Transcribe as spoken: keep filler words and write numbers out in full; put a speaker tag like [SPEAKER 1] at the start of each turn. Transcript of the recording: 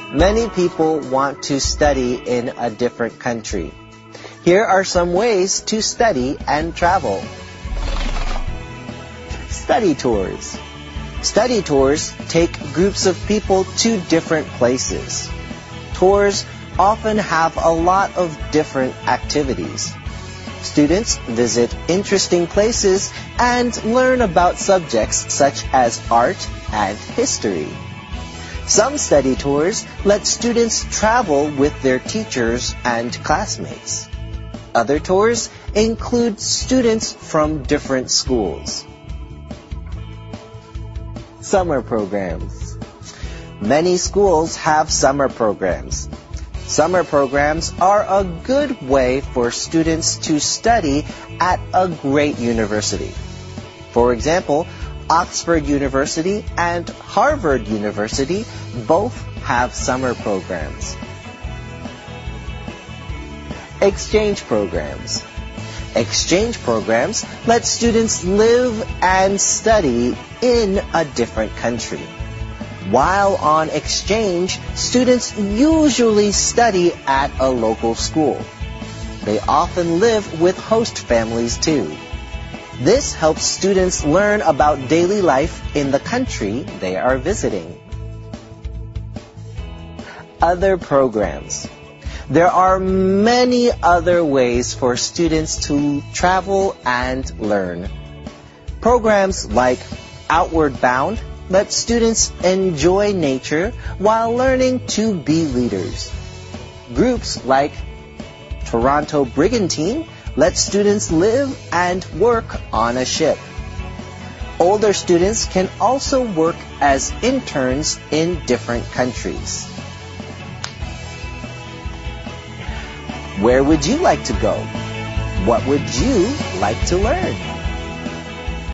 [SPEAKER 1] Many people want to study in a different country. Here are some ways to study and travel. Study tours. Study tours take groups of people to different places. Tours often have a lot of different activities. Students visit interesting places and learn about subjects such as art and history. Some study tours let students travel with their teachers and classmates. Other tours include students from different schools. Summer programs. Many schools have summer programs. Summer programs are a good way for students to study at a great university. For example, Oxford University and Harvard University both have summer programs. Exchange programs. Exchange programs let students live and study in a different country. While on exchange, students usually study at a local school. They often live with host families too. This helps students learn about daily life in the country they are visiting. Other programs. There are many other ways for students to travel and learn. Programs like Outward Bound let students enjoy nature while learning to be leaders. Groups like Toronto Brigantine let students live and work on a ship. Older students can also work as interns in different countries. Where would you like to go? What would you like to learn?